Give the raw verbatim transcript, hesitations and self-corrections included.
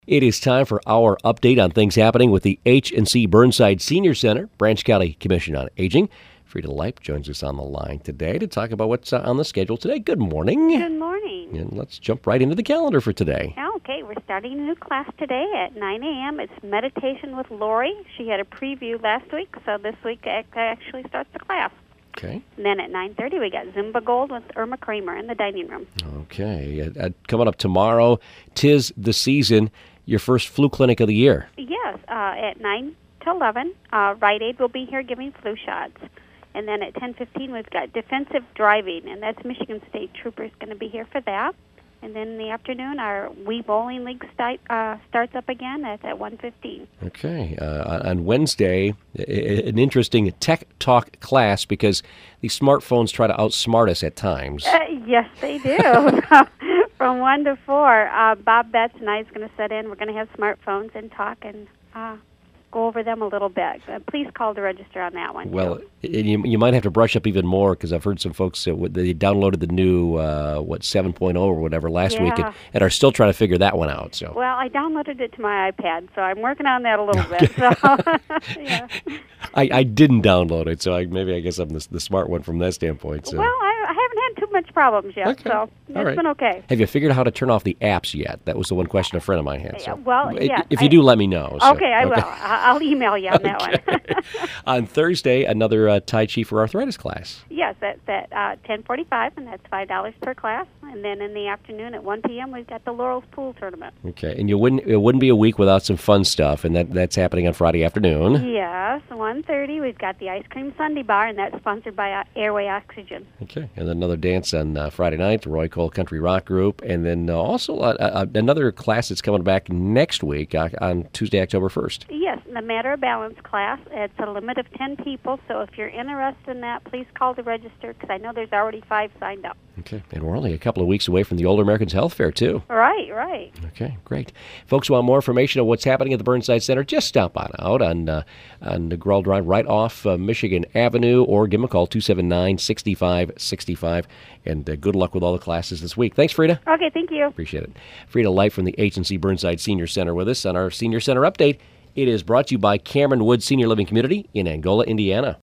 It is time for our update on things happening with the H and C Burnside Senior Center, Branch County Commission on Aging. Frida Leip joins us on the line today to talk about what's uh, on the schedule today. Good morning. Good morning. And let's jump right into the calendar for today. Okay, we're starting a new class today at nine a.m. It's Meditation with Lori. She had a preview last week, so this week actually starts the class. Okay. And then at nine thirty, we got Zumba Gold with Irma Kramer in the dining room. Okay. Uh, uh, coming up tomorrow, 'tis the season, your first flu clinic of the year. Yes, uh, at nine to eleven, uh, Rite Aid will be here giving flu shots. And then at ten fifteen, we've got defensive driving, and that's Michigan State Troopers going to be here for that. And then in the afternoon, our Wii Bowling League start, uh, starts up again. That's at one fifteen. Okay. Uh, on Wednesday, an interesting tech talk class because these smartphones try to outsmart us at times. Uh, yes, they do. From one to four, uh, Bob Betts and I is going to sit in. We're going to have smartphones and talk and uh, go over them a little bit. Uh, please call to register on that one. Well, too. you, you might have to brush up even more because I've heard some folks that they downloaded the new, uh, what, seven point oh or whatever last yeah. week and, and are still trying to figure that one out. So. Well, I downloaded it to my iPad, so I'm working on that a little bit. So, yeah. I, I didn't download it, so I, maybe I guess I'm the, the smart one from that standpoint. So. Well, I, I haven't had too much problems yet, okay. so it's right. been okay. Have you figured out how to turn off the apps yet? That was the one question a friend of mine had. So. Well, yeah. If you do, let me know. So. Okay, I okay. will. I'll email you on that okay. one. On Thursday, another uh, Tai Chi for arthritis class. Yes, that's at uh, ten forty-five, and that's five dollars per class. And then in the afternoon at one p.m., we've got the Laurels Pool Tournament. Okay, and you wouldn't it wouldn't be a week without some fun stuff, and that, that's happening on Friday afternoon. Yes, one thirty, we've got the Ice Cream Sundae Bar, and that's sponsored by uh, Airway Oxygen. Okay, and then another dance on uh, Friday night, the Roy Cole Country Rock Group, and then uh, also uh, uh, another class that's coming back next week uh, on Tuesday, October first. Yes, the Matter of Balance class. It's a limit of ten people, so if you're interested in that, please call to register, because I know there's already five signed up. Okay, and we're only a couple of weeks away from the Older Americans Health Fair, too. Right, right. Okay, great. Folks who want more information on what's happening at the Burnside Center, just stop on out on uh, on the Grull Drive right off uh, Michigan Avenue, or give them a call, two seven nine, six five six five, and uh, good luck with all the classes this week. Thanks, Frida. Okay, thank you. Appreciate it. Frida Leip from the H and C Burnside Senior Center with us on our Senior Center Update. It is brought to you by Cameron Woods Senior Living Community in Angola, Indiana.